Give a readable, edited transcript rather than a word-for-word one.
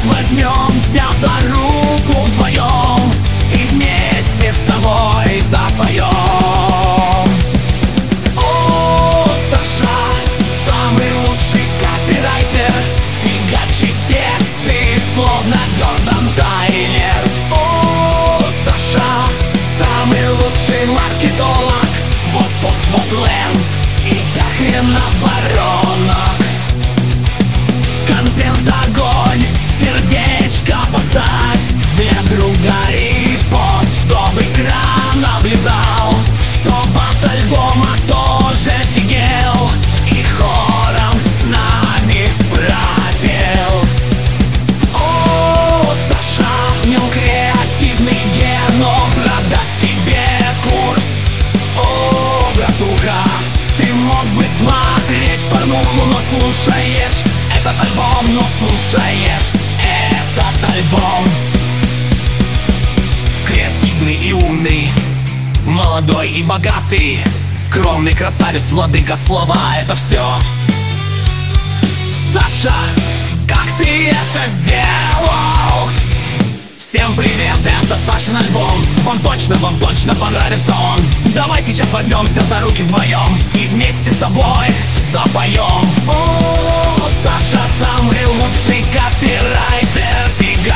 возьмемся за руку вдвоем и вместе с тобой запоем. О, Саша, самый лучший копирайтер, фигачит тексты, словно Джордан Тайлер. О, Саша, самый лучший маркетолог, вот пост, вот ленд и до хрена воронок. Контент огонь, сердечко поставь для друга и пост, чтобы экран облизал, чтоб от альбома тоже офигел и хором с нами пропел. О, Саша, в нем креативный ген, он продаст тебе курс. О, братуха, ты мог бы смотреть порнуху, но слушаешь этот альбом, но слушаешь этот альбом. Креативный и умный, молодой и богатый, скромный красавец, владыка слова — это все. Саша, как ты это сделал? Всем привет, это Сашин альбом. Вам точно понравится он. Давай сейчас возьмемся за руки вдвоем и вместе с тобой запоем. О, Саша, самый лучший копирайтер, фига